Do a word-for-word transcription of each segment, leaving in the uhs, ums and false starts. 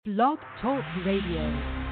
Blog Talk Radio.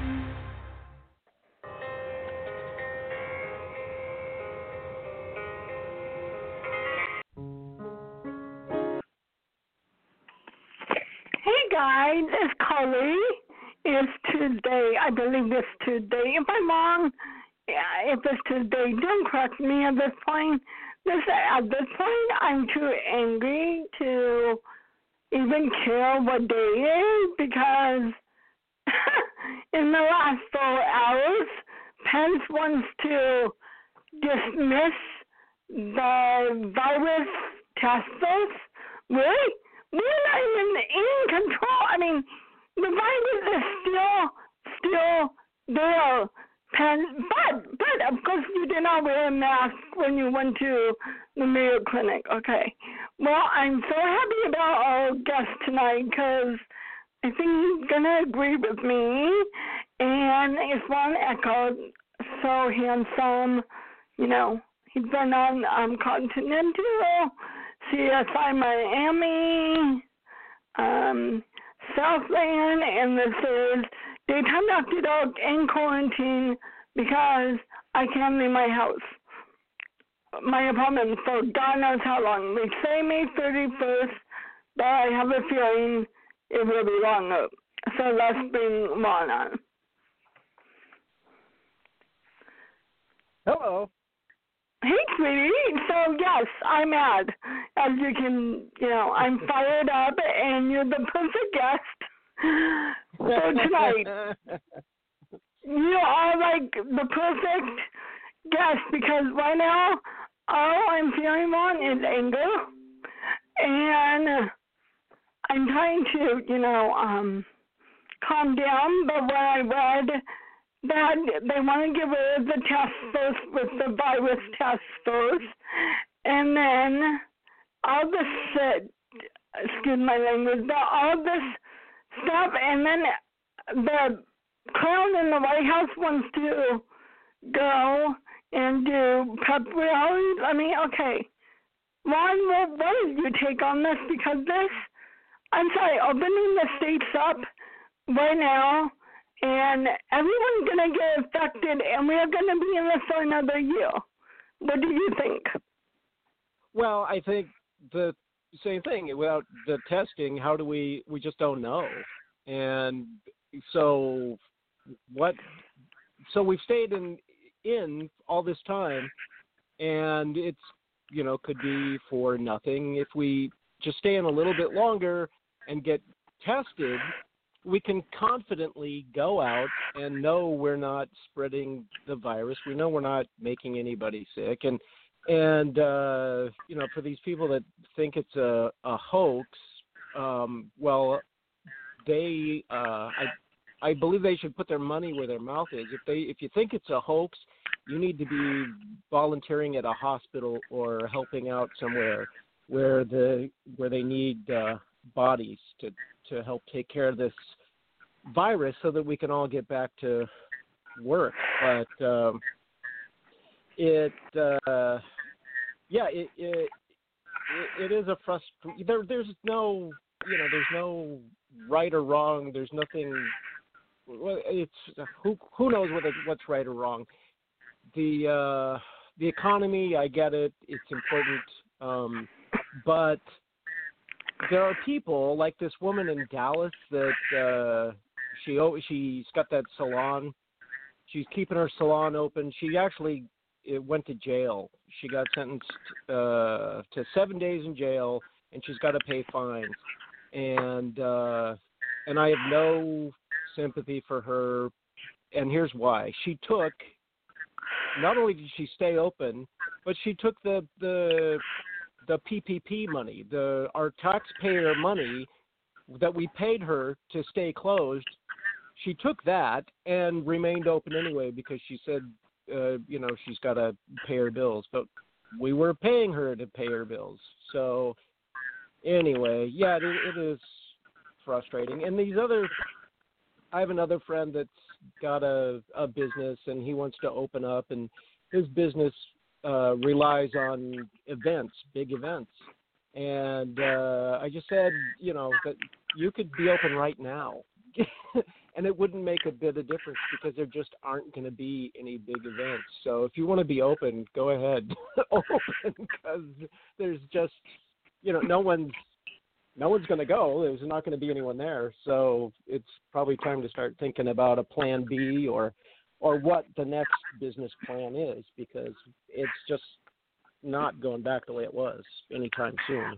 Hey guys, it's Carly. It's Tuesday. I believe it's Tuesday. If I'm wrong, yeah, if it's Tuesday, don't correct me at this point. This, at this point, I'm too angry to even care what day it is because in the last four hours, Pence wants to dismiss the virus test us. Really? We're not even in control. I mean, the virus is still, still there. Pen, but, but, of course, you did not wear a mask when you went to the Mayo Clinic. Okay. Well, I'm so happy about our guest tonight because I think he's going to agree with me. And it's Ron Echo, so handsome. You know, he's been on um, Continental, C S I Miami, um, Southland, and this is, they conducted out in quarantine because I can't leave my house, my apartment, for God knows how long. They say May thirty-first, but I have a feeling it will be longer. So let's bring Ron on. Hello. Hey, sweetie. So, yes, I'm mad. As you can, you know, I'm fired up, and you're the perfect guest for tonight. You are, like, the perfect guest because right now, all I'm feeling on is anger, and I'm trying to, you know, um, calm down, but when I read that they want to get rid of the test first with the virus test first, and then all this, uh, excuse my language, but all this stuff, and then the clown in the White House wants to go and do pep rallies. I mean, okay, Ron, what, what is your take on this? Because this, I'm sorry, opening the states up right now, and everyone's going to get affected, and we're going to be in this for another year. What do you think? Well, I think the same thing. Without the testing, how do we, we just don't know. And so what, so we've stayed in, in all this time, and it's, you know, could be for nothing. If we just stay in a little bit longer and get tested, we can confidently go out and know we're not spreading the virus. We know we're not making anybody sick. And, and uh, you know, for these people that think it's a, a hoax, um, well, they, uh, I, I believe they should put their money where their mouth is. If they, if you think it's a hoax, you need to be volunteering at a hospital or helping out somewhere where the, where they need uh, bodies to, to help take care of this virus so that we can all get back to work. But um, it, uh, yeah, it, it, it is a frustration. There, there's no, you know, there's no right or wrong. There's nothing. It's who who knows what what's right or wrong. The uh, the economy, I get it. It's important, um, but there are people like this woman in Dallas that uh, she she's got that salon. She's keeping her salon open. She actually it went to jail. She got sentenced uh, to seven days in jail, and she's got to pay fines. And uh, and I have no sympathy for her. And here's why: she took. Not only did she stay open, but she took the the the P P P money, the our taxpayer money that we paid her to stay closed. She took that and remained open anyway because she said, uh, you know, she's got to pay her bills. But we were paying her to pay her bills. So anyway, yeah, it, it is frustrating. And these other, I have another friend that's got a, a business and he wants to open up, and his business uh, relies on events, big events. And uh, I just said, you know, that you could be open right now. and it wouldn't make a bit of difference because there just aren't going to be any big events. So if you want to be open, go ahead, open, because there's just, you know, no one's no one's going to go. There's not going to be anyone there. So it's probably time to start thinking about a plan B or or what the next business plan is, because it's just not going back the way it was anytime soon.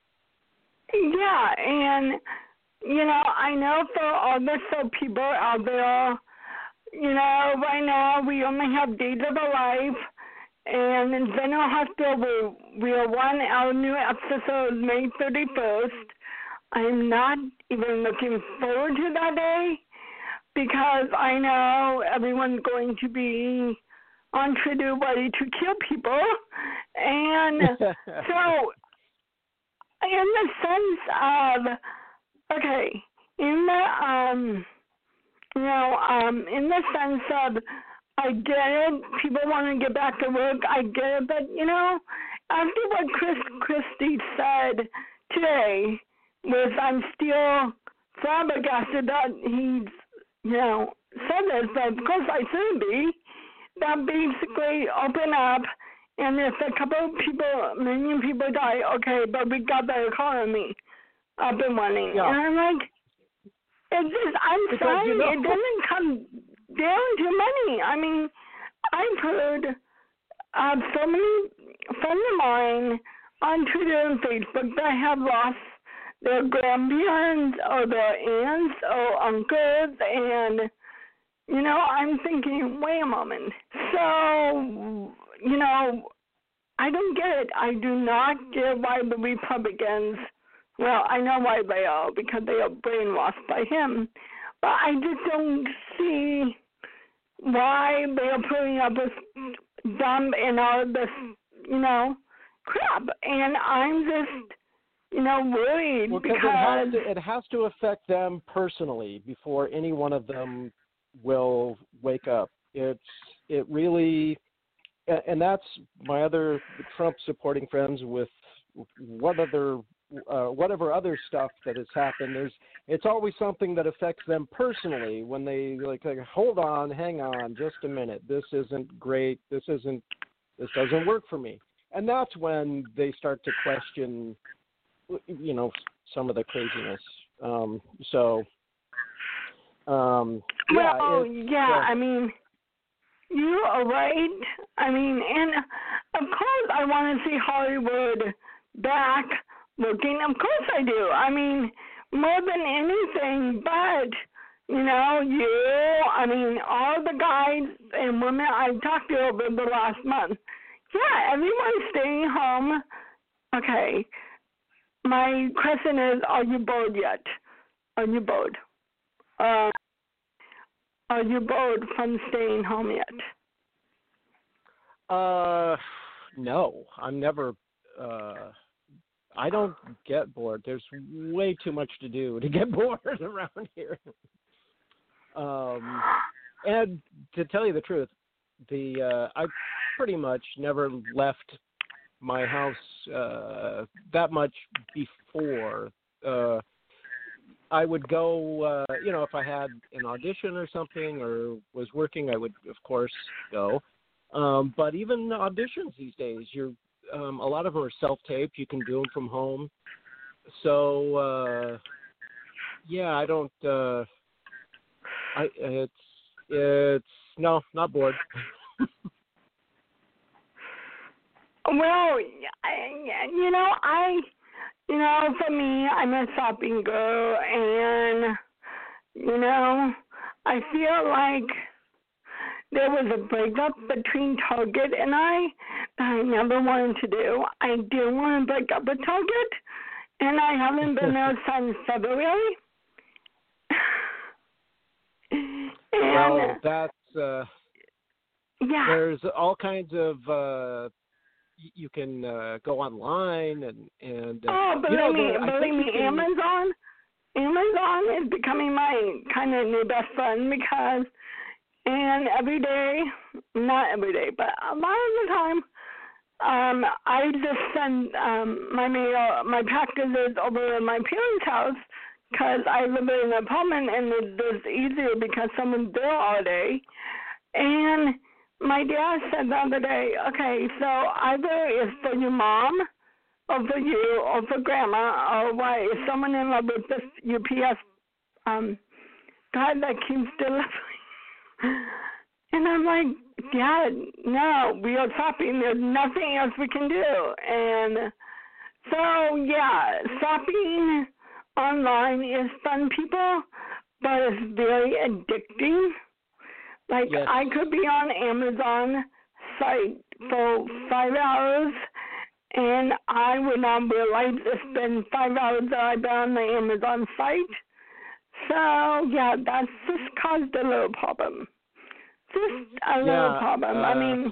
Yeah, and, you know, I know for all the soap people out there, you know, right now we only have Days of Our Life, and in General Hospital we, we are one our new episode May thirty-first. I'm not even looking forward to that day because I know everyone's going to be on Twitter ready to kill people. And so in the sense of, okay, in the, um, you know, um, in the sense of, I get it, people want to get back to work, I get it, but, you know, after what Chris Christie said today, was I'm still flabbergasted that he's, you know, said this, but of course I should be, that basically open up, and if a couple of people, million people die, okay, but we got the economy up and running. Yeah. And I'm like, it's just, I'm because, sorry, you know, it doesn't come down to money. I mean, I've heard of so many friends of mine on Twitter and Facebook that have lost their grandparents or their aunts or uncles, and, you know, I'm thinking, wait a moment. So, you know, I don't get it. I do not get why the Republicans, well, I know why they are, because they are brainwashed by him, but I just don't see why they are putting up with dumb and all this, you know, crap. And I'm just, you know, worried well, because it has, to, it has to affect them personally before any one of them will wake up. It's it really, and that's my other Trump supporting friends with what other uh, whatever other stuff that has happened. There's it's always something that affects them personally when they like, like hold on, hang on, just a minute. This isn't great. This isn't. This doesn't work for me. And that's when they start to question, you know, some of the craziness. Um, so, um, yeah, well, yeah, uh, I mean, you are right. I mean, and of course I want to see Hollywood back looking. Of course I do. I mean, more than anything, but, you know, you, I mean, all the guys and women I've talked to over the last month, yeah, everyone's staying home. Okay. My question is, are you bored yet? Are you bored? Uh, are you bored from staying home yet? Uh, no, I'm never. Uh, I don't get bored. There's way too much to do to get bored around here. Um, and to tell you the truth, the uh, I pretty much never left my house uh, that much before. Uh, I would go, uh, you know, if I had an audition or something or was working, I would, of course, go. Um, but even auditions these days, you're um, a lot of them are self-taped. You can do them from home. So, uh, yeah, I don't. Uh, I it's it's no, not bored. Well, I, you know, I, you know, for me, I'm a shopping girl, and, you know, I feel like there was a breakup between Target and I that I never wanted to do. I did want to break up with Target, and I haven't been there since February. And, well, that's uh, yeah. There's all kinds of. Uh, you can uh, go online and and. Uh, oh, believe you know, me, the, believe me, can... Amazon. Amazon is becoming my kind of new best friend because, and every day, not every day, but a lot of the time, um, I just send um, my mail, my packages over to my parents' house because I live in an apartment and it is easier because someone's there all day. And my dad said the other day, okay, so either it's for your mom or for you or for grandma or what, is someone in love with this U P S um, guy that keeps delivering? And I'm like, Dad, no, we are shopping. There's nothing else we can do. And so, yeah, shopping online is fun, people, but it's very addicting. Like, yes. I could be on Amazon site for five hours, and I would not realize it's been five hours that I've been on the Amazon site. So, yeah, that's just caused a little problem. Just a yeah, little problem. Uh, I mean,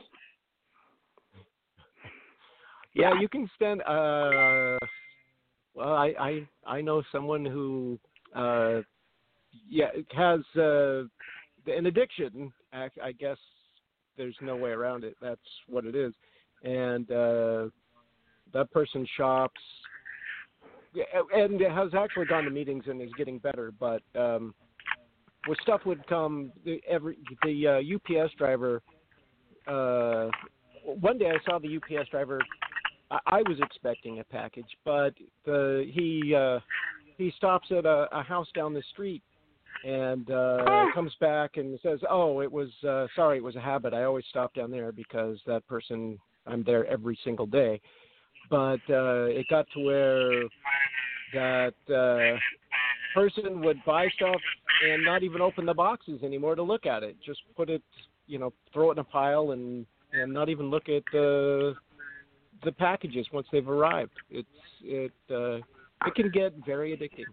yeah, yeah, you can spend. Uh, well, I, I I know someone who, uh, yeah, has uh, an addiction. I, I guess there's no way around it. That's what it is, and uh, that person shops, and has actually gone to meetings and is getting better, but. Um, Where stuff would come, every the uh, U P S driver. Uh, one day I saw the U P S driver. I, I was expecting a package, but the he uh, he stops at a, a house down the street and uh, comes back and says, "Oh, it was uh, sorry, it was a habit. I always stop down there because that person I'm there every single day." But uh, it got to where that uh, person would buy stuff and not even open the boxes anymore to look at it. Just put it, you know, throw it in a pile and, and not even look at the the packages once they've arrived. It's it uh, it can get very addicting.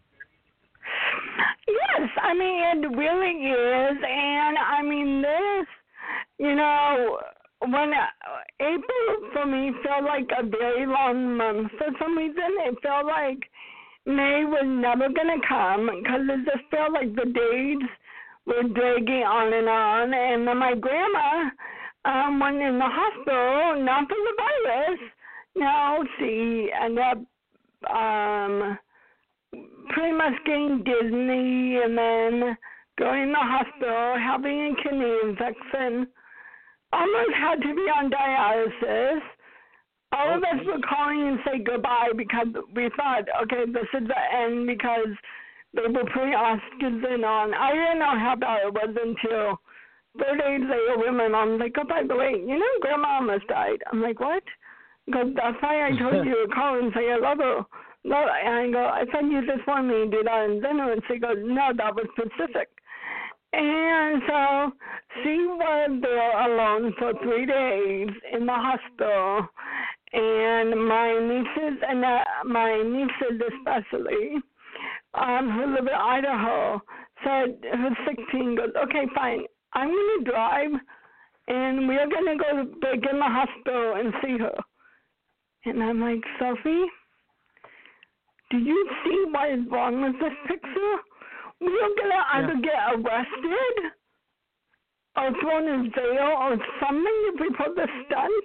Yes, I mean, it really is. And, I mean, this, you know, when uh, April for me felt like a very long month for some reason. It felt like May was never going to come because it just felt like the days were dragging on and on. And then my grandma um, went in the hospital, not for the virus. No, she ended up um, pretty much getting dizzy and then going in the hospital, having a kidney infection, almost had to be on dialysis. All of us were calling and say goodbye because we thought, okay, this is the end because they were putting oxygen on. I didn't know how bad it was until four days later when my mom was like, oh, by the way, you know, Grandma almost died. I'm like, what? Because that's why I told you to call and say I love her. No, and I go, I thought you just wanted me to do that in dinner. And she goes, no, that was specific. And so she was there alone for three days in the hospital. And my nieces, and uh, my nieces especially, um, who live in Idaho, said, who's sixteen, goes, okay, fine, I'm going to drive, and we're going to go back in the hospital and see her. And I'm like, Sophie, do you see what is wrong with this picture? We're going to either yeah. get arrested or thrown in jail or something if we put the stunt.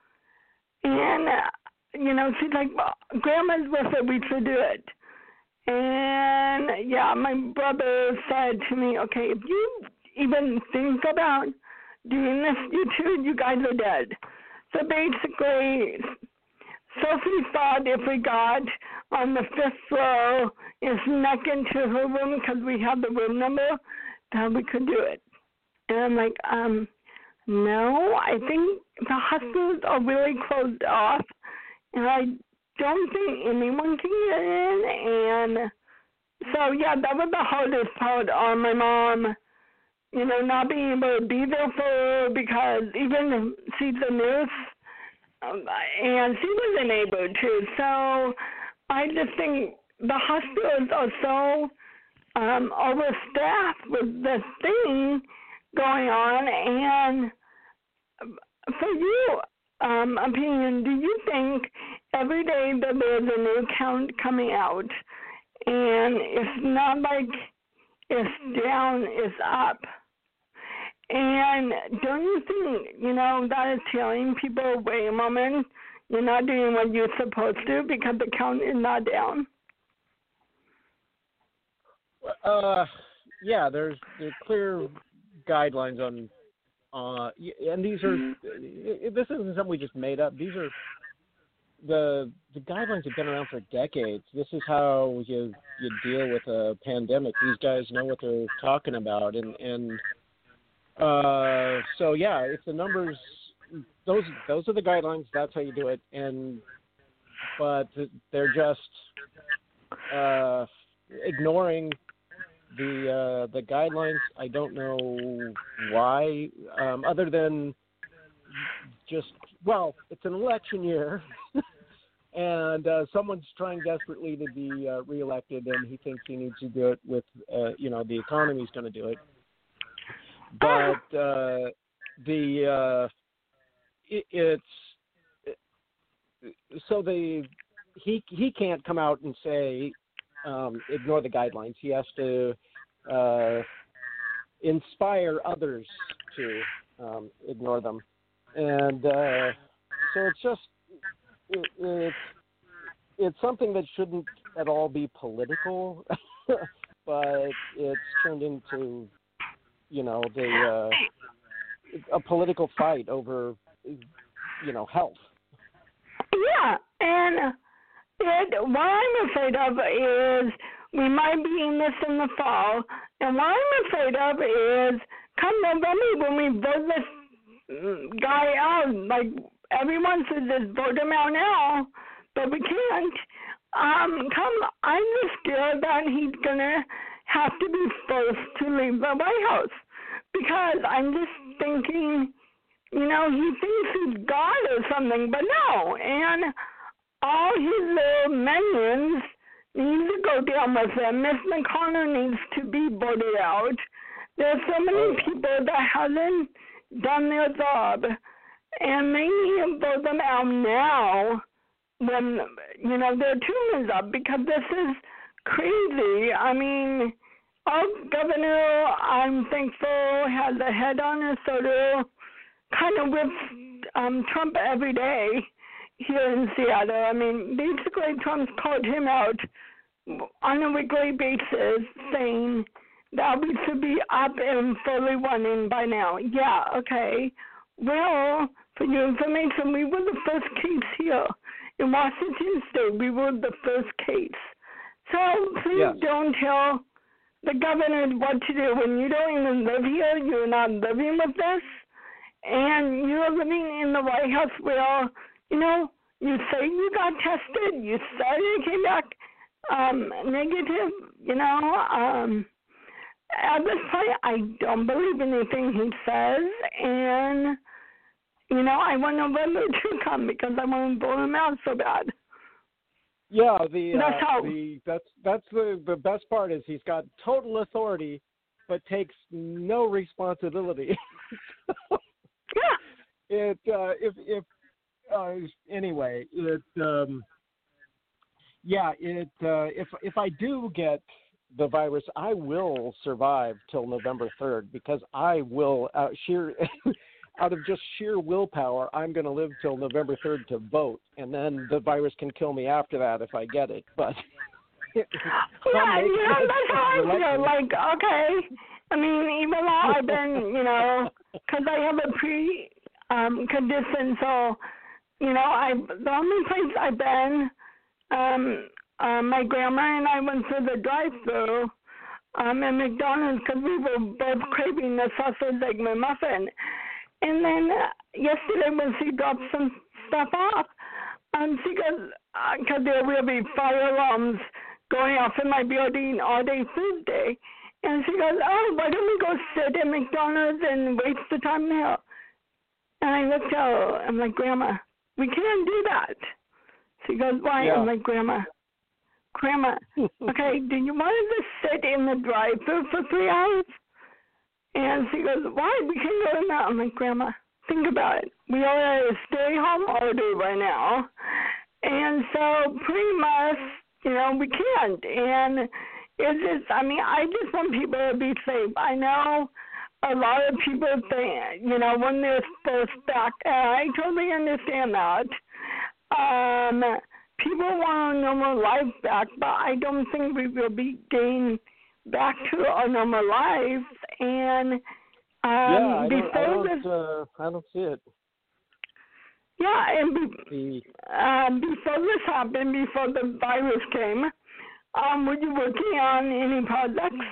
And, uh, you know, she's like, well, Grandma's with it, we should do it. And, yeah, my brother said to me, okay, if you even think about doing this, you two, you guys are dead. So basically, Sophie thought if we got on the fifth floor and snuck into her room because we had the room number, then we could do it. And I'm like, um, no, I think the hospitals are really closed off, and I don't think anyone can get in. And so, yeah, that was the hardest part on my mom, you know, not being able to be there for her because even she's a nurse, um, and she wasn't able to. So I just think the hospitals are so um, overstaffed with this thing going on. And for you, um, opinion, do you think every day that there's a new count coming out and it's not like it's down, it's up? And don't you think, you know, that is telling people, wait a moment, you're not doing what you're supposed to because the count is not down? Uh, yeah, there's, there's clear guidelines on, uh, and these are, this isn't something we just made up. These are, the the guidelines have been around for decades. This is how you you deal with a pandemic. These guys know what they're talking about, and and uh, so yeah, if the numbers, those those are the guidelines. That's how you do it. And but they're just uh, ignoring the uh, the guidelines. I don't know why, um, other than just, well, it's an election year, and uh, someone's trying desperately to be uh, reelected, and he thinks he needs to do it with, uh, you know, the economy's going to do it. But uh, the uh, it, it's it, so the he he can't come out and say um, ignore the guidelines. He has to uh, inspire others to um, ignore them. And uh, so it's just it, it's it's something that shouldn't at all be political, but it's turned into, you know, the uh, a political fight over, you know, health. Yeah, and it, what I'm afraid of is we might be in this in the fall, and what I'm afraid of is come November when we vote this guy out, like everyone says, just vote him out now, but we can't. Um, come, I'm just scared that he's gonna have to be forced to leave the White House because I'm just thinking, you know, he thinks he's God or something, but no, and all his little minions need to go down with him. Miss McConnell needs to be voted out. There's so many people that haven't done their job, and they need to vote them out now when, you know, their term is up, because this is crazy. I mean, our governor, I'm thankful, has a head on his shoulder, kind of with um, Trump every day here in Seattle. I mean, basically Trump's called him out on a weekly basis saying that we should be up and fully running by now. Yeah, okay. Well, for your information, we were the first case here in Washington State. We were the first case. So please yes. don't tell the governor what to do when you don't even live here. You're not living with us, and you're living in the White House where, you know, you say you got tested, you said you came back um, negative, you know, um, at this point, I don't believe anything he says, and, you know, I want November to come because I want to blow him out so bad. Yeah, the that's uh, how. the that's that's the the best part is he's got total authority, but takes no responsibility. Yeah. It uh, if if uh, anyway it um, yeah it uh, if if I do get the virus, I will survive till November third because I will uh, sheer out of just sheer willpower, I'm going to live till November third to vote, and then the virus can kill me after that if I get it. But yeah, you know, that's how I feel. Like, okay, I mean, even though I've been, you know, because I have a pre um, condition, so you know, I the only place I've been, um, uh, my grandma and I went through the drive-through um, at McDonald's because we were both craving the sausage egg McMuffin. And then uh, yesterday when she dropped some stuff off, um, she goes, because uh, there will be fire alarms going off in my building all day Tuesday. And she goes, oh, why don't we go sit at McDonald's and waste the time there? And I looked at her, I'm like, Grandma, we can't do that. She goes, why? Yeah. I'm like, Grandma, Grandma, okay, do you want to just sit in the drive-thru for three hours? And she goes, why? We can go now. I'm like, Grandma, think about it. We are at a stay-home order right now. And so pretty much, you know, we can't. And it's just, I mean, I just want people to be safe. I know a lot of people think, you know, when they're first back, and I totally understand that. Um, people want a normal life back, but I don't think we will be gain back to our normal lives. And um, yeah, I don't, before I don't, this, uh, I don't see it. yeah, and be, The um, before this happened, before the virus came, um, were you working on any projects?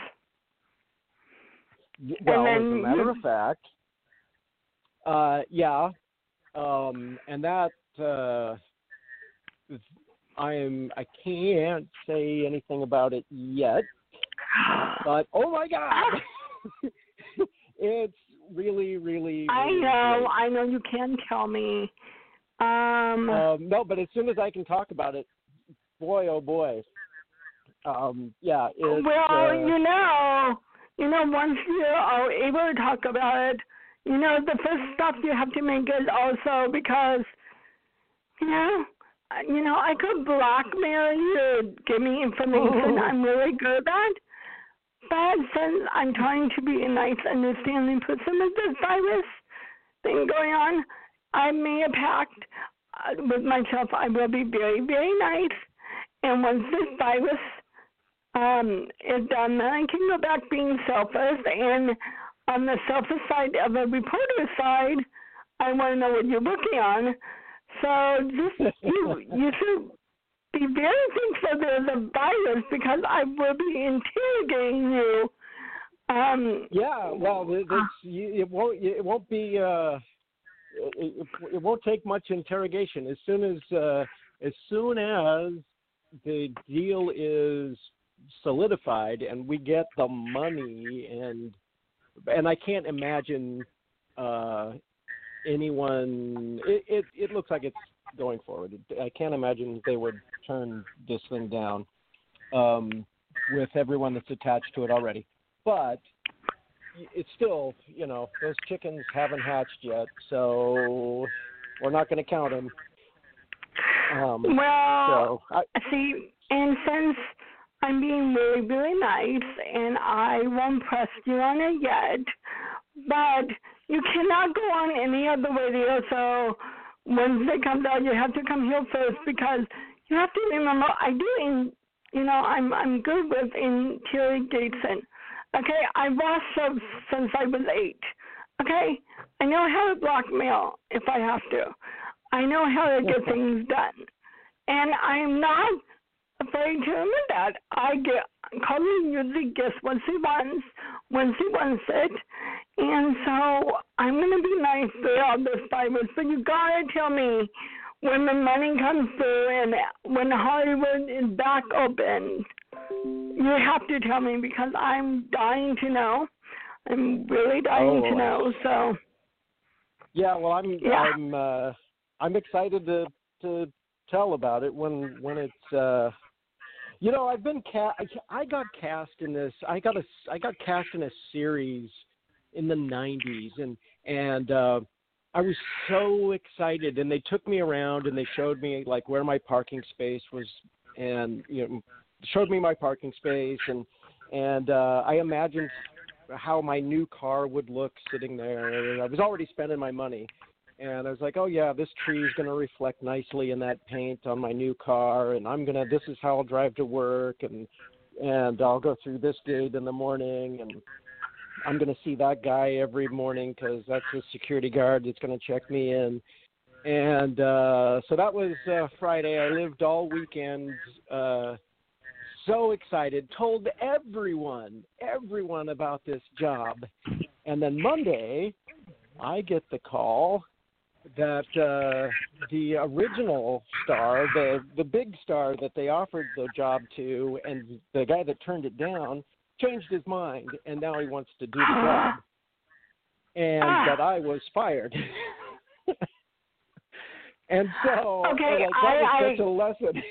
well, as a then matter you- of fact, uh, yeah, um, and that uh, I'm I can't say anything about it yet, but oh my God, it's really, really. I really know, great. I know you can tell me. Um, Um, no, but as soon as I can talk about it, boy, oh boy. Um, yeah, it's, well, uh, you know, you know, once you are able to talk about it, you know, the first step you have to make is also because, you know, uh, you know, I could blackmail you to give me information I'm really good at, but since I'm trying to be a nice, understanding person with this virus thing going on, I may have packed uh, with myself, I will be very, very nice, and once this virus um, is done, then I can go back being selfless, and on the selfish side of a reporter side, I want to know what you're working on. So just you, you should be very thankful there's a virus because I will be interrogating you. Um, yeah, well, it, it's, it won't, it won't be, uh, it, it won't take much interrogation. As soon as, uh, as soon as the deal is solidified and we get the money, and and I can't imagine uh, anyone. It, it it looks like it's going forward. I can't imagine they would turn this thing down um, with everyone that's attached to it already. But it's still, you know, those chickens haven't hatched yet, so we're not going to count them. Um, well, so I, see, and since I'm being really, really nice, and I won't press you on it yet, but you cannot go on any other radio, so Wednesday comes out, you have to come here first, because you have to remember, I do, in, you know, I'm I'm good with interrogation. Okay, I watched shows since I was eight. Okay, I know how to blackmail if I have to. I know how to get things done, and I'm not afraid to admit that. I get Colleen usually gets what she wants when she wants it, and so I'm gonna be nice throughout this virus. But you gotta tell me when the money comes through and when Hollywood is back open. You have to tell me because I'm dying to know. I'm really dying oh, to know. So yeah, well, I'm yeah. I'm uh, I'm excited to to tell about it when when it's. Uh, you know, I've been ca- I got cast in this. I got a I got cast in a series in the nineties, and and uh, I was so excited. And they took me around and they showed me like where my parking space was, and you know. showed me my parking space, and and uh, I imagined how my new car would look sitting there. And I was already spending my money, and I was like, oh yeah, this tree is going to reflect nicely in that paint on my new car, and I'm gonna. This is how I'll drive to work, and and I'll go through this gate in the morning, and I'm going to see that guy every morning because that's the security guard that's going to check me in. And uh, so that was uh, Friday. I lived all weekend. Uh, So excited, told everyone, everyone about this job. And then Monday, I get the call that uh, the original star, the, the big star that they offered the job to, and the guy that turned it down, changed his mind, and now he wants to do the job. And that I was fired. And so okay, like, that I, was I, such a lesson.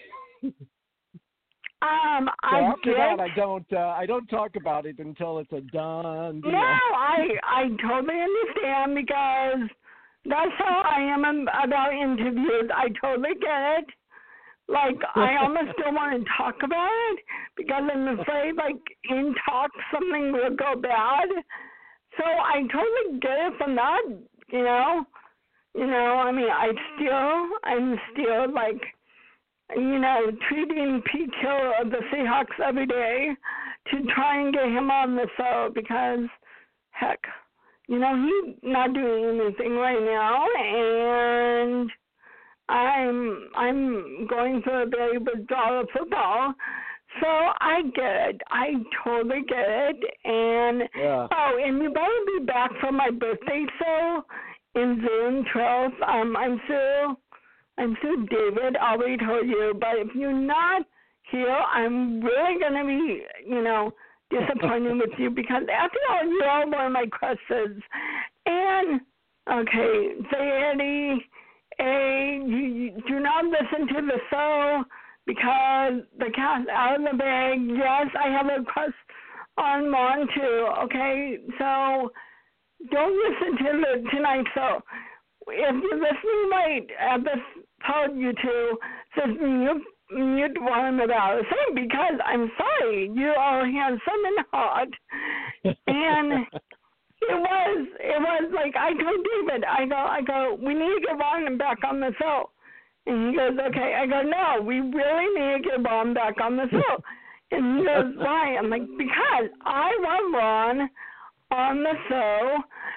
Um, So I after get, that, I don't uh, I don't talk about it until it's a done deal. No, I I totally understand because that's how I am about interviews. I totally get it. Like I almost don't want to talk about it because I'm afraid, like in talk, something will go bad. So I totally get it from that. You know, you know. I mean, I still, I'm still like. You know, treating Pete Hill of the Seahawks every day, to try and get him on the show because, heck, you know, he's not doing anything right now, and I'm I'm going through a very withdrawal of football. So I get it. I totally get it. And yeah. oh, and you better be back for my birthday show in June twelfth. Um, I'm sure I'm sure David already told you, but if you're not here, I'm really gonna be, you know, disappointed with you because after all, you are one of my crushes. And okay, Zadie, a you, you do not listen to the show. Because the cat's out of the bag. Yes, I have a crush on Mon too, okay? So don't listen to the tonight show. If you're listening late at this part, you two, just mute, mute one about it. Same because I'm sorry, you are handsome and hot. And it was, it was like, I told David, I go, I go, we need to get Ron back on the show. And he goes, okay. I go, no, we really need to get Ron back on the show. And he goes, why? I'm like, because I want Ron on the show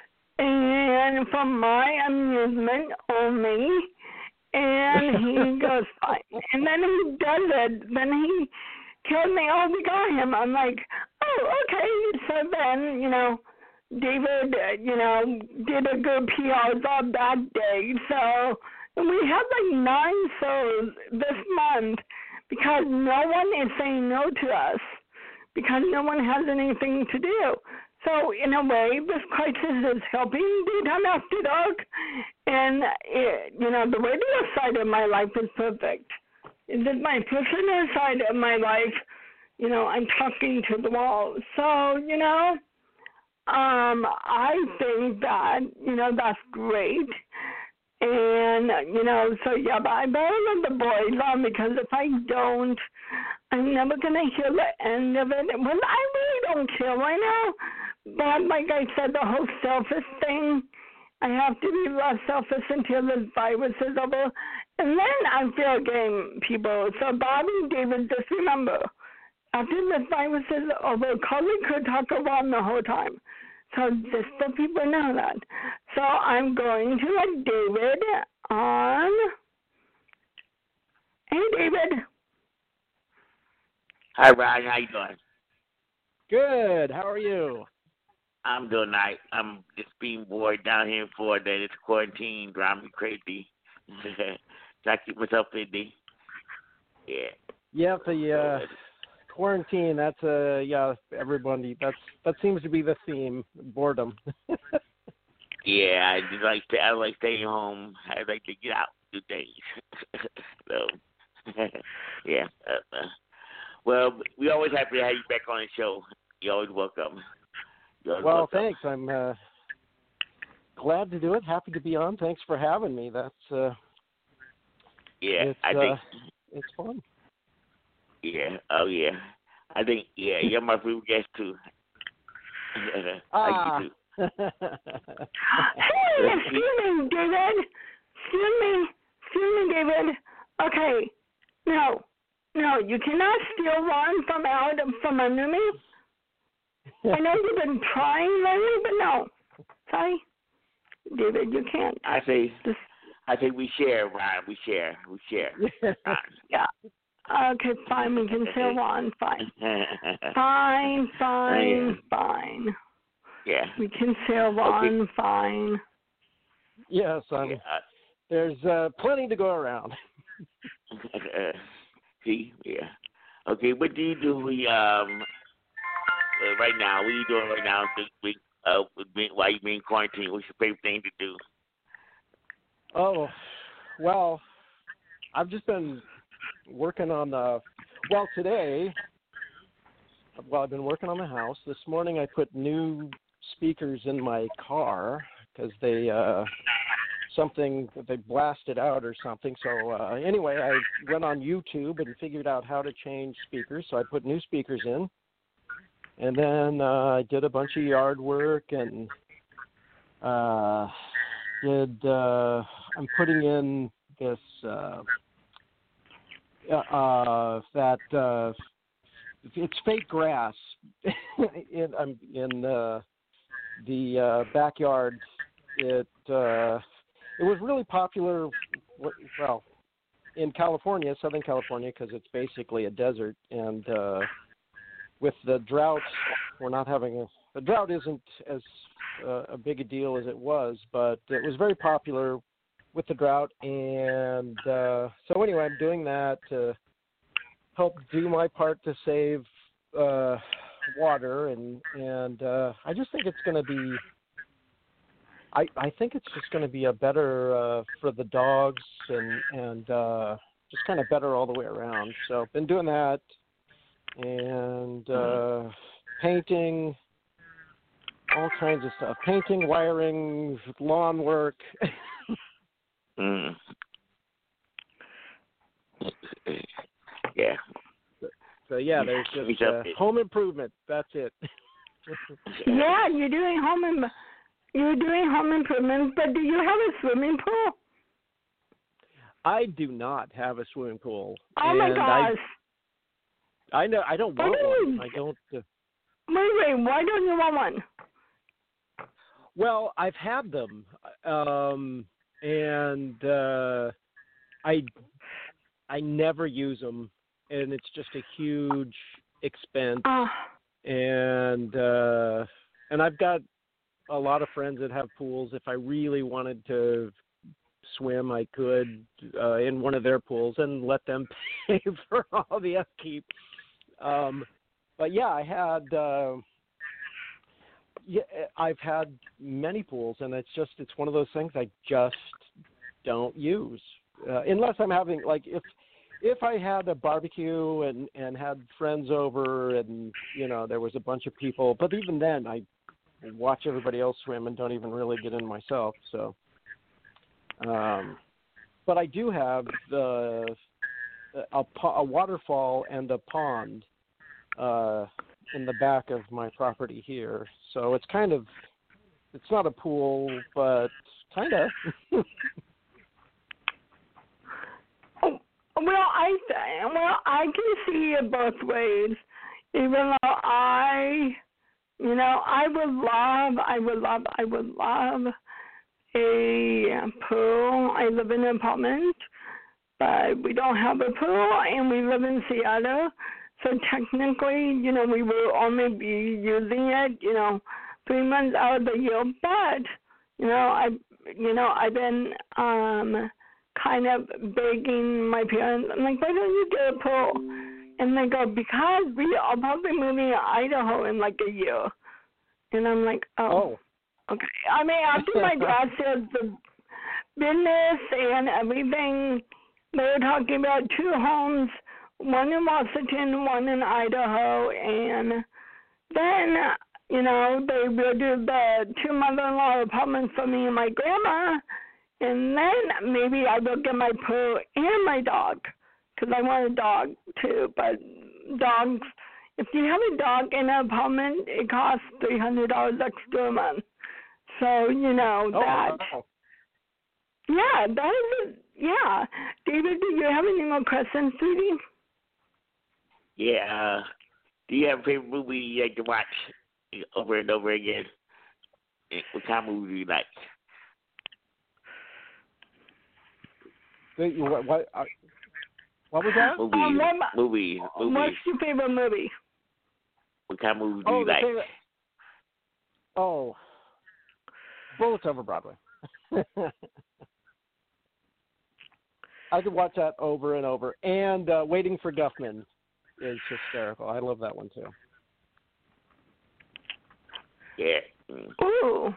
and for my amusement only. And he goes, fine. And then he does it. Then he tells me, oh, we got him. I'm like, oh, okay. So then, you know, David, you know, did a good P R job that day. So we have like nine shows this month because no one is saying no to us because no one has anything to do. So in a way, this crisis is helping Daytime After Dark, and it, you know, the radio side of my life is perfect. It's just my personal side of my life, you know, I'm talking to the wall. So you know, um, I think that you know that's great. And, you know, so, yeah, but I better let the boys on because if I don't, I'm never going to hear the end of it. Well, I really don't care right now. But like I said, the whole selfish thing, I have to be less selfish until this virus is over. And then I feel game, people. So, Bob and David, just remember, after this virus is over, Carly could talk around the whole time. So just so people know that. So I'm going to let David on. Hey, David. Hi, Ryan. How you doing? Good. How are you? I'm doing nice. I'm just being bored down here in Florida. It's quarantine, driving me crazy. Try to keep myself busy. Yeah. Yeah, the uh, quarantine. That's uh, yeah. Everybody. That's that seems to be the theme. Boredom. Yeah, I just like to, I like staying home. I like to get out, do things. So, yeah. Uh, uh, well, we always happy to have you back on the show. You're always welcome. You're always well, welcome. thanks. I'm uh, glad to do it. Happy to be on. Thanks for having me. That's uh, yeah. It's, I think uh, it's fun. Yeah. Oh, yeah. I think yeah. You're my favorite guest too. Ah. Like you too. Hey, excuse me, David. Excuse me. Excuse me, David. Okay. No. No, you cannot steal one from out from under me. I know you've been trying lately, but no. Sorry. David, you can't. I say Just, I think we share, Ryan. We share. We share. yeah. Okay, fine. We can steal one. Fine. Fine, fine, Yeah. fine. Yeah. We can sail on, Okay. fine. Yes, I'm, Yeah. there's uh, plenty to go around. Uh, see, yeah. Okay, what do you do? We um uh, right now. What are you doing right now? This week, uh, being, while you being quarantined, what's your favorite thing to do? Oh, well, I've just been working on the. Well, today, well, I've been working on the house. This morning, I put new speakers in my car because they uh, something they blasted out or something. So uh, anyway, I went on YouTube and figured out how to change speakers. So I put new speakers in, and then uh, I did a bunch of yard work and uh, did. Uh, I'm putting in this uh, uh, that uh, it's fake grass in um, in uh, the uh, backyard. It uh, it was really popular. Well, in California, Southern California, because it's basically a desert, and uh, with the drought, we're not having a the drought isn't as uh, a big a deal as it was, but it was very popular with the drought, and uh, so anyway, I'm doing that to help do my part to save uh, water, and and uh, I just think it's going to be. I, I think it's just going to be a better uh, for the dogs and and uh, just kind of better all the way around. So been doing that and uh, painting, all kinds of stuff. Painting, wiring, lawn work. mm. Yeah. So, so yeah, there's just uh, home improvement. That's it. Yeah, you're doing home im- you're doing home improvement, but do you have a swimming pool? I do not have a swimming pool. Oh my gosh! I, I know I don't want do one. I don't. Uh, wait, wait. Why don't you want one? Well, I've had them, um, and uh, I I never use them, and it's just a huge expense. Uh, and uh, and I've got a lot of friends that have pools. If I really wanted to swim, I could uh, in one of their pools and let them pay for all the upkeep. Um, but yeah, I had. Uh, Yeah, I've had many pools, and it's just it's one of those things I just don't use uh, unless I'm having like if if I had a barbecue and and had friends over and you know there was a bunch of people, but even then I watch everybody else swim and don't even really get in myself. So, um, but I do have the a, a waterfall and a pond. Uh, in the back of my property here. So it's kind of, it's not a pool, but kind of. oh, well, I well, I can see it both ways. Even though I, you know, I would love, I would love, I would love a pool. I live in an apartment, but we don't have a pool, and we live in Seattle. So technically, you know, we will only be using it, you know, three months out of the year. But, you know, I, you know, I've been um, kind of begging my parents. I'm like, why don't you get a pool? And they go, because we are probably moving to Idaho in like a year. And I'm like, oh, oh. okay. I mean, after my dad said the business and everything, they were talking about two homes. One in Washington, one in Idaho, and then, you know, they will do the two mother-in-law apartments for me and my grandma, and then maybe I will get my pool and my dog, because I want a dog too, but dogs, if you have a dog in an apartment, it costs three hundred dollars extra a month. So, you know, oh, that, wow. yeah, that is, yeah. David, do you have any more questions, sweetie? Yeah. Uh, do you have a favorite movie you like to watch over and over again? What kind of movie do you like? What, what, uh, what was that? Movie, um, what, movie, movie. What's your favorite movie? What kind of movie do oh, you like? Favorite, oh, Bullets Over Broadway. I could watch that over and over. And uh, Waiting for Guffman is hysterical. I love that one too. Yeah. Mm. Ooh.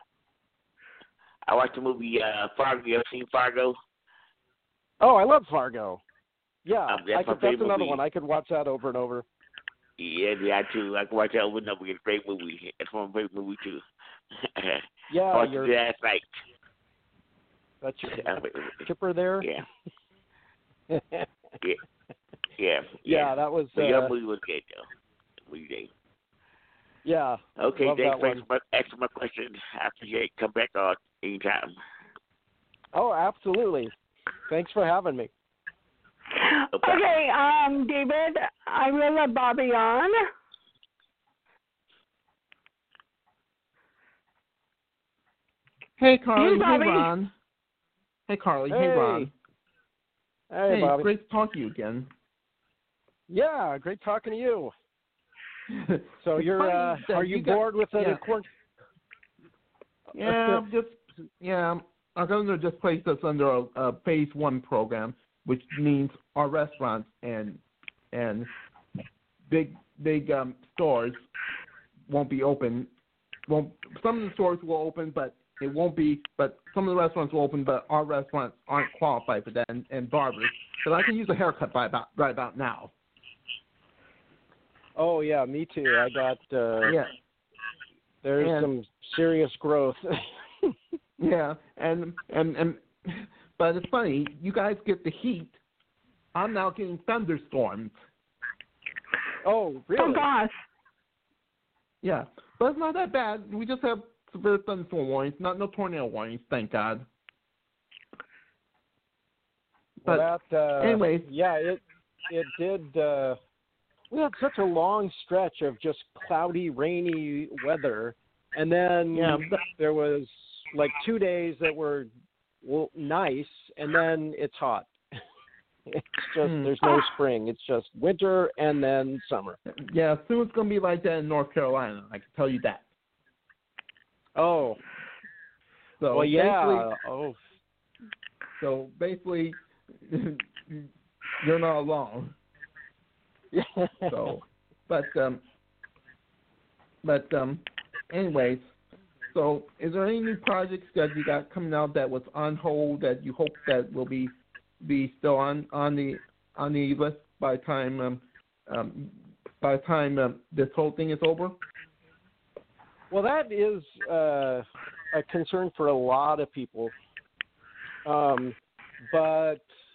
I watched the movie uh, Fargo. You ever seen Fargo? Oh, I love Fargo. Yeah, um, that's, I could, that's another movie. one. I could watch that over and over. Yeah, yeah, too. I could watch that over and over again. It's a great movie. It's one of my favorite movie too. Yeah, I watched you're, it last night. That's your chipper there. Yeah. yeah. Yeah. Yeah. Yeah, that was. The uh, other movie was good though. Movie day. Yeah. Okay, love thanks that for asking my question. I appreciate it. Come back on anytime. Oh, absolutely. Thanks for having me. Okay. Okay, um, David, I will let Bobby on. Hey, Carly. Hey, Hey, Bobby. Ron. Hey, Carly. Hey, Hey. Ron. Hey, Hey, Bobby. great to talk to you again. Yeah, great talking to you. So It's you're, funny uh, that are you, you got- bored with the yeah. quarantine? Yeah, I'm just yeah. Our governor just placed us under a, a phase one program, which means our restaurants and and big big um, stores won't be open. Won't some of the stores will open, but it won't be. But some of the restaurants will open, but our restaurants aren't qualified for that. And, and barbers, but I can use a haircut by about right about now. Oh yeah, me too. I got uh, Yeah. there's And- some serious growth. Yeah, and and and but it's funny. You guys get the heat. I'm now getting thunderstorms. Oh Oh, really? gosh. Yeah, but it's not that bad. We just have severe thunderstorm warnings, not no tornado warnings, thank God. But Well, that, uh, anyways. yeah, it it did. Uh, we had such a long stretch of just cloudy, rainy weather, and then Yeah, there was like two days that were well, nice, and then it's hot. It's just Hmm. there's no spring. It's just winter and then summer. yeah, soon it's gonna be like that in North Carolina. I can tell you that. Oh, So well, yeah. basically, Oh, so basically, you're not alone. yeah. So, but um, but um, anyways, so is there any new projects that you got coming out that was on hold that you hope that will be be still on on the on the list by the time um, um by the time um, this whole thing is over? Well, that is uh, a concern for a lot of people. Um, but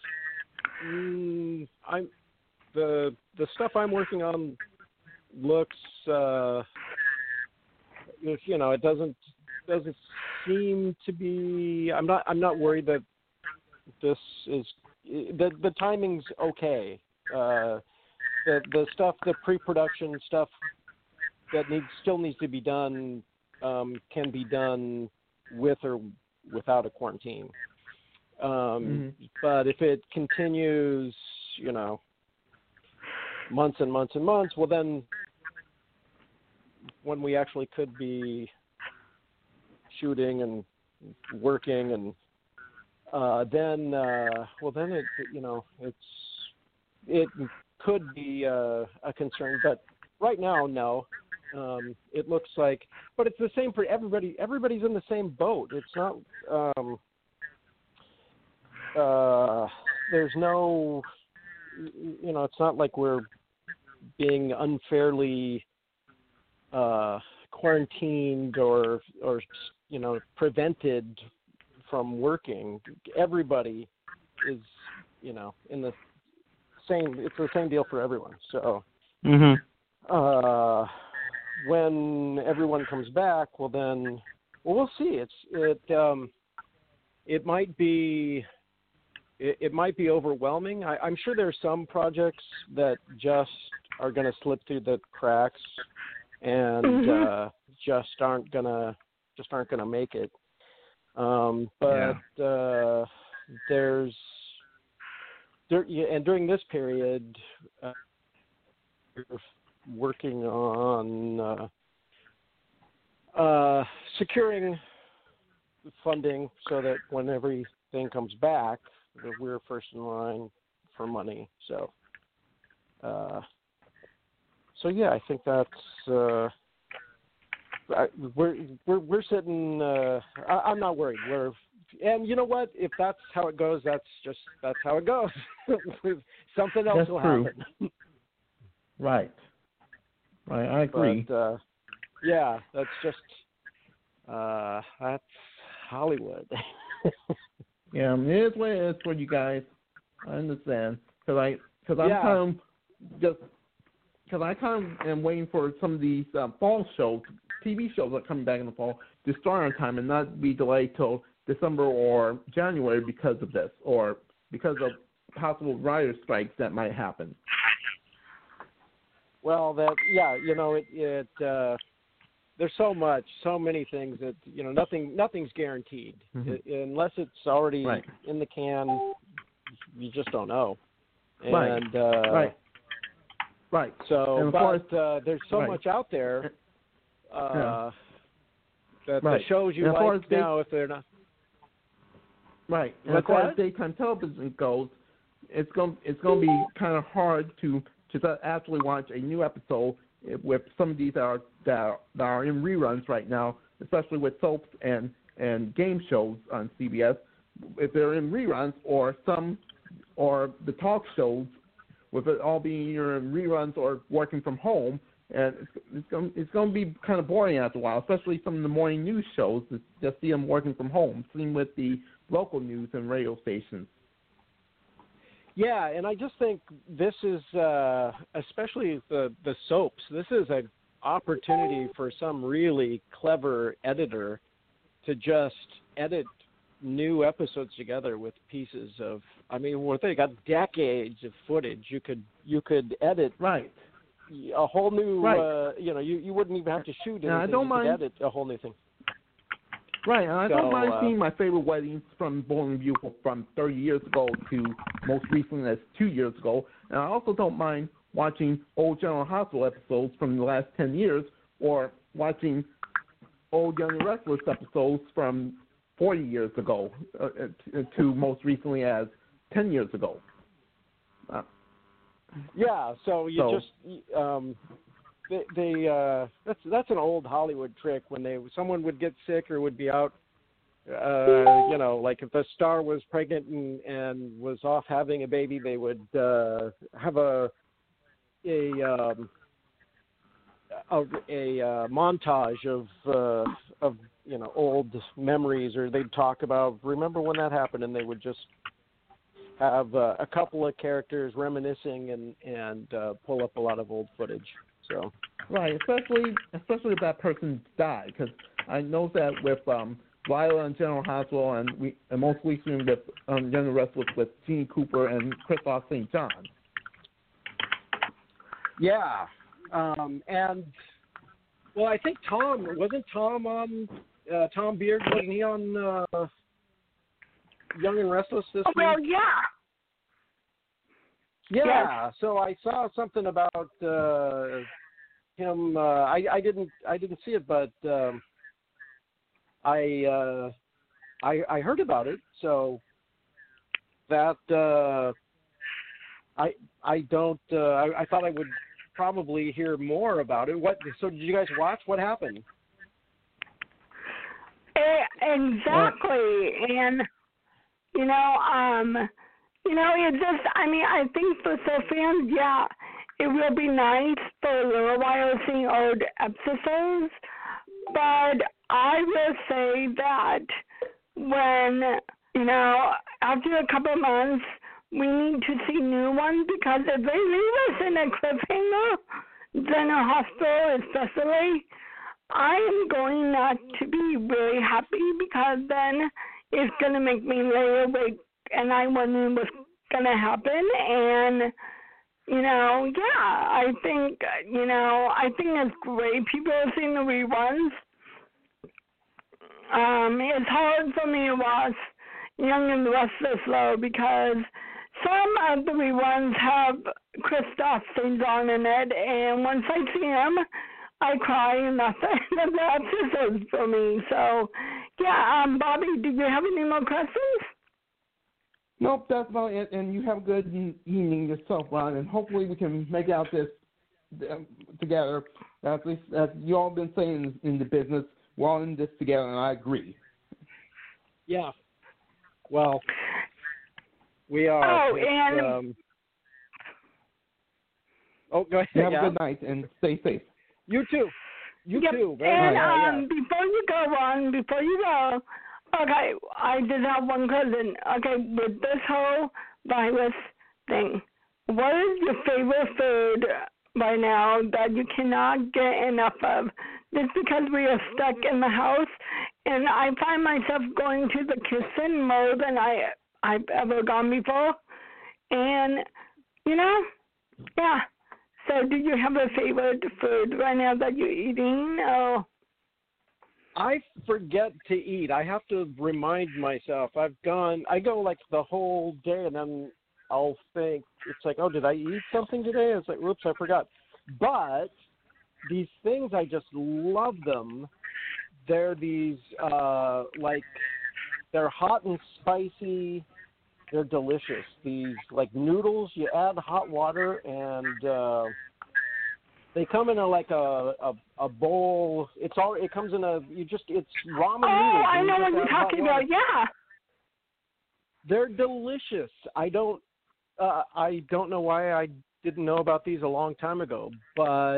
mm, I'm the the stuff I'm working on looks, uh, you know, it doesn't doesn't seem to be. I'm not I'm not worried that this is the the timing's okay. Uh, the the stuff, the pre-production stuff that needs still needs to be done um, can be done with or without a quarantine. Um, Mm-hmm. But if it continues, you know, months and months and months, well then, when we actually could be shooting and working, and uh, then, uh, well then it, you know, it's it could be uh, a concern, but right now, no. Um, it looks like, but it's the same for everybody. Everybody's in the same boat. It's not. Um, uh, there's no. You know, it's not like we're being unfairly uh, quarantined or, or you know, prevented from working. Everybody is, you know, in the same. It's the same deal for everyone. So. Mm-hmm. Uh, when everyone comes back, well then, well we'll see. It's it um, it might be it, it might be overwhelming. I, I'm sure there's some projects that just are going to slip through the cracks and Mhm. uh, just aren't gonna just aren't gonna make it. Um, but Yeah. uh, there's there yeah, and during this period. Uh, working on uh, uh, securing funding so that when everything comes back, that we're first in line for money. So, uh, so yeah, I think that's uh, I, we're we're we're sitting. Uh, I, I'm not worried. We're and you know what? If that's how it goes, that's just that's how it goes. Something else That's will true. happen. Right. Right. I agree. But, uh, yeah, that's just uh, that's Hollywood. Yeah, I mean, it is what it is for you guys. I understand. Because I, cause I'm Yeah. kind of just, because I kind of am waiting for some of these uh, fall shows, T V shows that are coming back in the fall, to start on time and not be delayed till December or January because of this, or because of possible writer strikes that might happen. Well, that yeah, you know, it it uh, there's so much, so many things that you know, nothing nothing's guaranteed Mm-hmm. it, unless it's already Right. in the can. You just don't know. Right. And uh, Right. Right. So, And of but course- uh, there's so right. much out there uh, Yeah. that Right. the shows you And as far like as they- now, if they're not. Right. And What's as far that? as daytime television goes, it's going it's going to be kind of hard to to actually watch a new episode with some of these that are that are, that are in reruns right now, especially with soaps and and game shows on C B S. If they're in reruns or some or the talk shows, with it all being either in reruns or working from home, and it's, it's going it's going to be kind of boring after a while, especially some of the morning news shows. To just see them working from home, same with the local news and radio stations. Yeah, and I just think this is, uh, especially the the soaps. This is an opportunity for some really clever editor to just edit new episodes together with pieces of. I mean, what they got decades of footage. You could you could edit Right. a whole new. Right. Uh, you know, you, you wouldn't even have to shoot anything. And I don't you could mind- edit a whole new thing. Right, and I So, don't mind uh, seeing my favorite weddings from Bowling View from thirty years ago to most recently as two years ago. And I also don't mind watching old General Hospital episodes from the last ten years or watching old Young and Restless episodes from forty years ago uh, to, to most recently as ten years ago. Uh, Yeah, so you So- just um, they, they uh, that's that's an old Hollywood trick when they someone would get sick or would be out, uh, you know, like if the star was pregnant and, and was off having a baby, they would uh, have a a um, a, a uh, montage of uh, of you know old memories, or they'd talk about remember when that happened, and they would just have uh, a couple of characters reminiscing and and uh, pull up a lot of old footage. So Right, especially especially if that person died, because I know that with um, Lila on General Hospital and we and most recently with um, Young and Restless with Gene Cooper and Christoph Saint John. yeah, um, and well, I think Tom wasn't Tom on uh, Tom Beard wasn't he on uh, Young and Restless this Oh, well, week? yeah. Yeah, so I saw something about uh, him. Uh, I, I didn't I didn't see it, but um, I, uh, I I heard about it. So that uh, I I don't. Uh, I, I thought I would probably hear more about it. What? So did you guys watch? What happened? E- Exactly, and you know, um, you know, it just. I mean, I think for some fans, yeah, it will be nice for a little while seeing old episodes, but I will say that when you know, after a couple of months, we need to see new ones because if they leave us in a cliffhanger, then a hospital especially, I am going not to be really happy because then it's going to make me lay awake and I wonder what's going to happen. And, you know, yeah, I think, you know, I think it's great. People have seen the reruns. Um, it's hard for me to watch Young and Restless, though, because some of the reruns have Christoph Saint John in it, and once I see him, I cry and nothing. That's just for me. So, yeah, um, Bobby, do you have any more questions? Nope, that's about it. And you have a good e- evening yourself, Ron. And hopefully we can make out this uh, together. As, as you all been saying in the business, we're all in this together, and I agree. Yeah. Well, we are. Oh, It's, and um, oh, go ahead. You have yeah. a good night and stay safe. You too. You yep, too. Very and good. Yeah, um, yeah. before you go on, before you go, okay, I just have one question. Okay, with this whole virus thing, what is your favorite food right now that you cannot get enough of? Just because we are stuck in the house, and I find myself going to the kitchen more than I I've ever gone before, And, you know, yeah. So do you have a favorite food right now that you're eating? Oh. I forget to eat. I have to remind myself. I've gone, I go like the whole day, and then I'll think, it's like, oh, did I eat something today? It's like, whoops, I forgot. But these things, I just love them. They're these, uh, like, they're hot and spicy. They're delicious. These, like, noodles, you add hot water, and uh, they come in a, like a, a a bowl. It's all. It comes in a. You just. It's ramen oh, noodles. Oh, I know what you're talking about. Yeah. They're delicious. I don't. Uh, I don't know why I didn't know about these a long time ago, but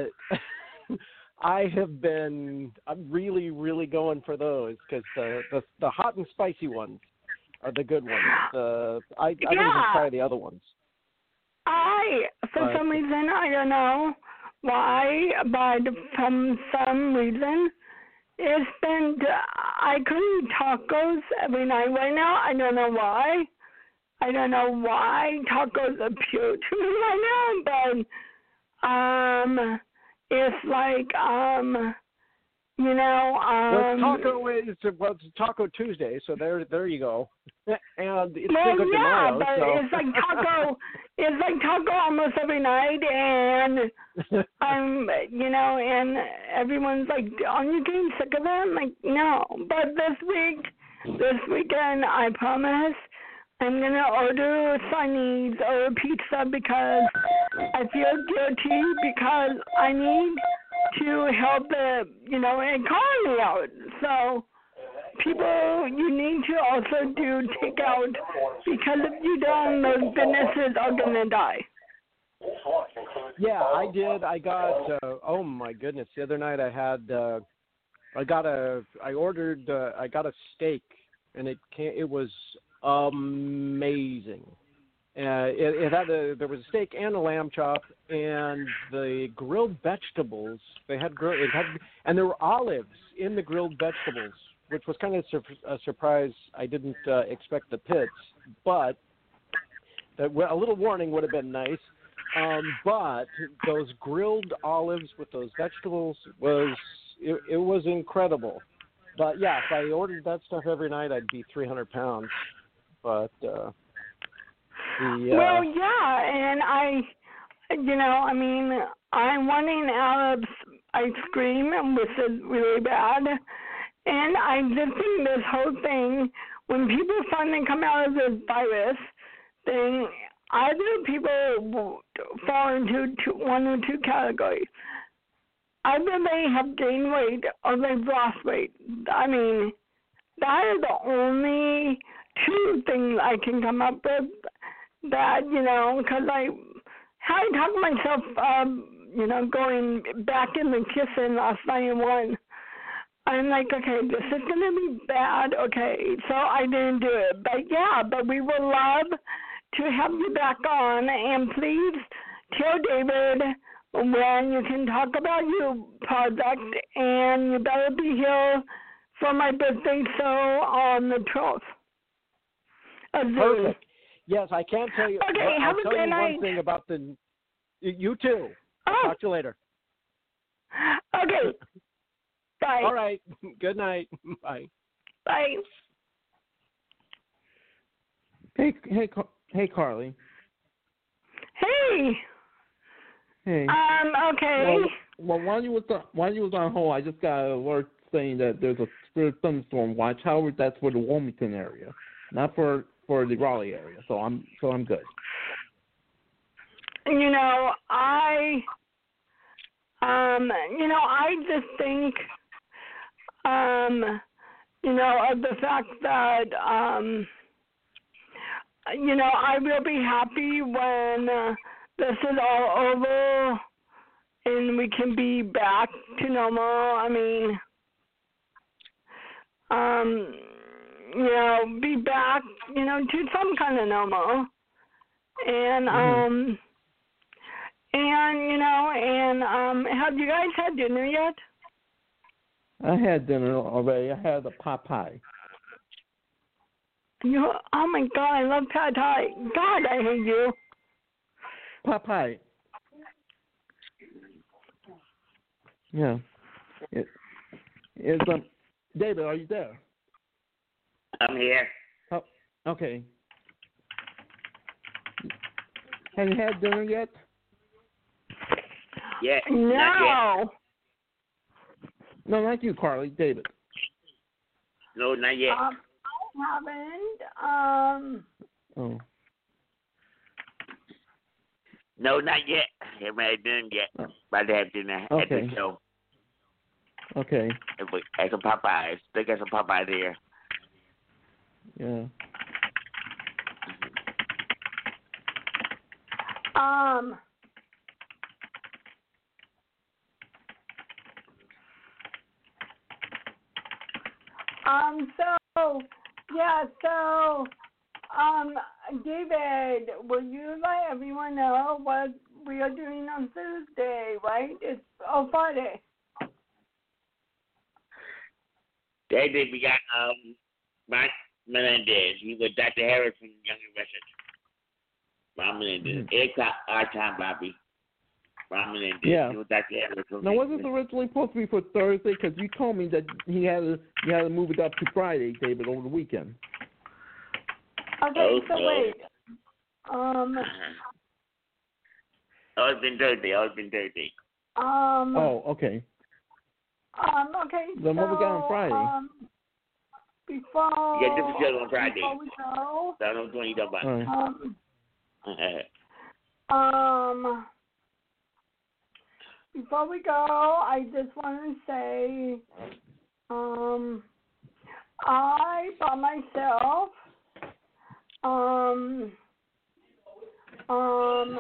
I have been. I'm really, really going for those because the, the the hot and spicy ones are the good ones. Uh, I I yeah. didn't even try the other ones. I for but, some reason I don't know. Why, but from some reason, it's been, I could eat tacos every night right now. I don't know why. I don't know why tacos appeal to me right now, but um, it's like, um, you know, um. Well, taco is, well, it's Taco Tuesday, so there there you go. And it's well, Cinco de yeah, Mayo, but so. it's like taco, it's like taco almost every night, and I'm, you know, and everyone's like, aren't you getting sick of it? I'm like, no. But this week, this weekend, I promise, I'm going to order Chinese or pizza because I feel guilty because I need to help the, you know, economy out. So people, you need to also do takeout because if you don't, those businesses are going to die. Yeah, I did. I got, uh, oh my goodness, the other night I had, uh, I got a, I ordered, uh, I got a steak, and it came, it was amazing. Uh, it, it had a, there was a steak and a lamb chop, and the grilled vegetables, they had grilled, it had, and there were olives in the grilled vegetables, which was kind of a surprise. I didn't uh, expect the pits, but that, well, a little warning would have been nice. Um, but those grilled olives with those vegetables was, it, it was incredible. But yeah, if I ordered that stuff every night, I'd be three hundred pounds. But, uh, the, uh, well, yeah, and I, you know, I mean, I'm wanting Arab's ice cream, which is really bad. And I just think this whole thing, when people finally come out of this virus thing, either people fall into two, one or two categories. Either they have gained weight or they've lost weight. I mean, that is the only two things I can come up with that, you know, because I, how I talked myself, um, you know, going back in the kitchen last night and one. I'm like, okay, this is going to be bad. Okay, so I didn't do it. But, yeah, but we would love to have you back on. And please tell David when you can talk about your project. And you better be here for my birthday show on the twelfth. Perfect. Yes, I can't tell you. Okay, I'll have a tell good you night. one thing about the. You too. Oh. I'll talk to you later. Okay. Bye. All right. Good night. Bye. Bye. Hey, hey, hey, Carly. Hey. Hey. Um. Okay. Well, well, while you was on, while you was on hold, I just got an alert saying that there's a spirit thunderstorm watch. However, that's for the Wilmington area, not for, for the Raleigh area. So I'm so I'm good. You know, I. Um. You know, I just think. Um. You know, of the fact that. Um. You know, I will be happy when uh, this is all over and we can be back to normal. I mean, um, you know, be back, you know, to some kind of normal. And, Mm-hmm. um, and, you know, and um, have you guys had dinner yet? I had dinner already. I had a pot pie. You, oh my God, I love pad thai. God, I hate you. Popeye. Yeah. It, is um, David, are you there? I'm here. Oh, okay. Have you had dinner yet? Yeah. No. Not yet. No, not you, Carly. David. No, not yet. Um, I haven't. Um. Oh. No, not yet. I haven't had dinner yet. Oh. About to have dinner Okay. at the show. Okay. At some Popeyes. They got some Popeye there. Yeah. Um. Um. So, yeah. So, um, David, will you let everyone know what we are doing on Thursday? Right? It's oh Friday. That day we got um Mike Menendez. He was Doctor Harris from Young and Restless. Ron Menendez. Eight o'clock our time, Bobby. Ron Menendez. Yeah. He was Doctor Harris from Now, was this originally supposed to be for Thursday? Because you told me that he had to, you had to move it up to Friday, David, over the weekend. Okay. Oh, So no. wait. Um. Uh-huh. Oh, it's been Thursday. Oh, it's been Thursday. Um. Oh, okay. Um, okay, Then so, what we got on Friday? Um, before, You got different shows on Friday. before we go, So I don't know what you're talking All right. um, um, before we go, I just want to say, um, I, by myself, um, um,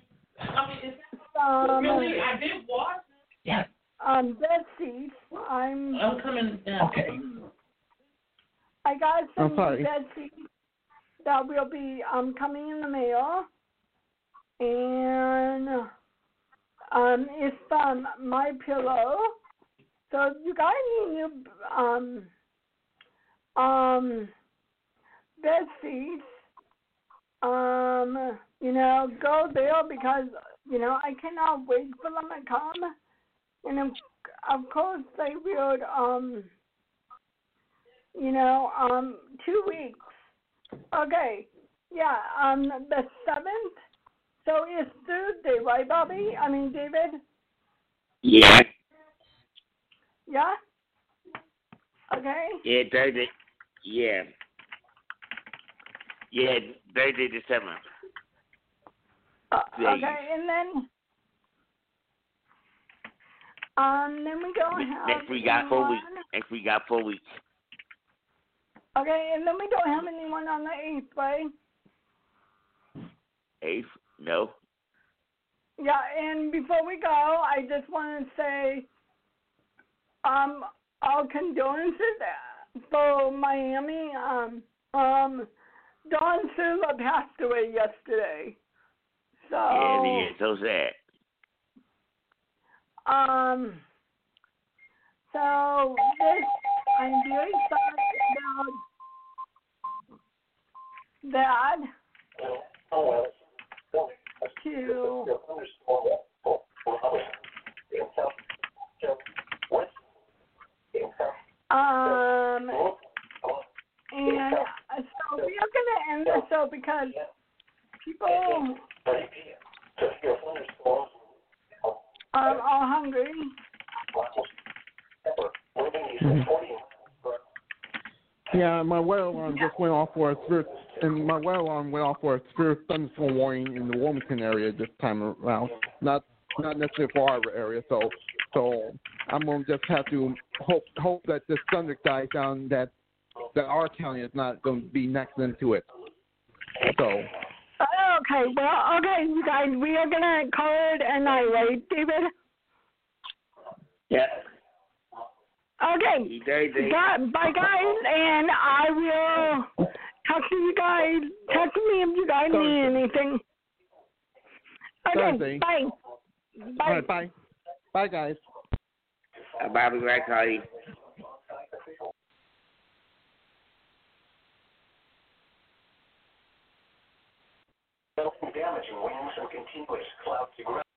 some, Really, I did what? Yeah. Um, Betsy, I'm. I'm coming down. Okay. I got some I'm sorry. Betsy that will be um coming in the mail, and um it's from My Pillow. So if you guys need new um um Betsy's, um you know go there because you know I cannot wait for them to come. And of, of course they will, um, you know, um, two weeks. Okay, yeah, um, the seventh. So it's Thursday, right, Bobby? I mean, David? Yeah. Yeah? Okay. Yeah, Thursday. Yeah. Yeah, Thursday the seventh. Uh, Days. okay, and then, um, then we don't have Next we got four anyone. weeks. Next we got four weeks. Okay, and then we don't have anyone on the eighth, right? Eighth? No. Yeah, and before we go, I just want to say, um, our condolences for Miami. Um, um, Don Silva passed away yesterday. So, Yeah, it is. So sad. um, so this, I'm very sorry about that. To um, and so we are going to end this show because people um, are hungry. Mhm. Yeah, my weather alarm just went off for a spirit, and my weather alarm went off for a spirit thunderstorm warning in the Wilmington area this time around. Not not necessarily for our area, so so I'm gonna just have to hope hope that this thunder dies down. That that our county is not going to be next into it. So. Okay, well, okay, you guys, we are going to call it a night, right, David? Yeah. Okay. God, bye, guys, and I will talk to you guys. Talk to me if you guys need anything. Okay, Thursday. bye. Bye. All right, bye. Bye, guys. Bye, be right, Carly. damaging winds and continuous clouds to ground.